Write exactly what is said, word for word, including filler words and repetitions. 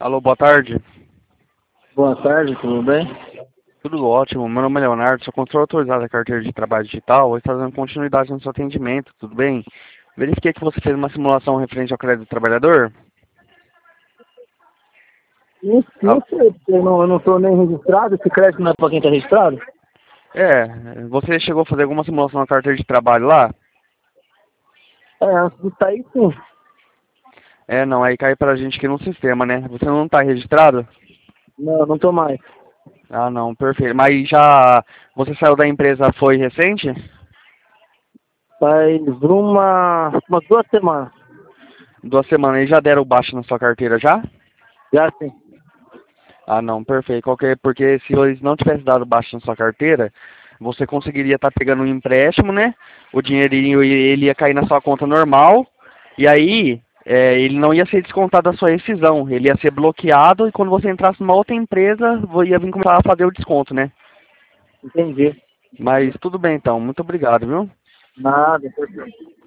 Alô, boa tarde. Boa tarde, tudo bem? Tudo ótimo. Meu nome é Leonardo, sou consultor autorizado da carteira de trabalho digital. Hoje está dando continuidade no seu atendimento, tudo bem? Verifiquei que você fez uma simulação referente ao crédito do trabalhador. Não, Ah, não sei, porque eu não, eu não estou nem registrado. Esse crédito não é para quem está registrado? É, você chegou a fazer alguma simulação na carteira de trabalho lá? É, antes de sair, sim. É, não, aí cai pra gente aqui no sistema, né? Você não está registrado? Não, não estou mais. Ah, não, perfeito. Mas já você saiu da empresa foi recente? Faz uma, umas duas semanas. Duas semanas e já deram baixo na sua carteira já? Já sim. Ah, não, perfeito. Qualquer, porque se eles não tivessem dado baixo na sua carteira, você conseguiria estar pegando um empréstimo, né? O dinheirinho ele ia cair na sua conta normal, e aí é, ele não ia ser descontado da sua rescisão, ele ia ser bloqueado e quando você entrasse numa outra empresa, vo- ia vir começar a fazer o desconto, né? Entendi. Mas tudo bem então, muito obrigado, viu? Nada.